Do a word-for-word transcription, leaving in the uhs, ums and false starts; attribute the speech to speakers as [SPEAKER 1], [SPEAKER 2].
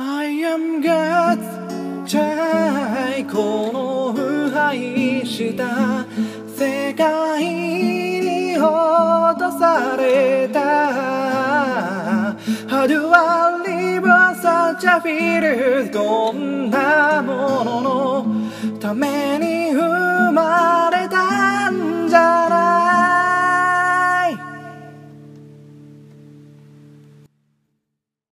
[SPEAKER 1] I am God's child この腐敗した世界に落とされた How do I live on such a feeling こんなもののために生ま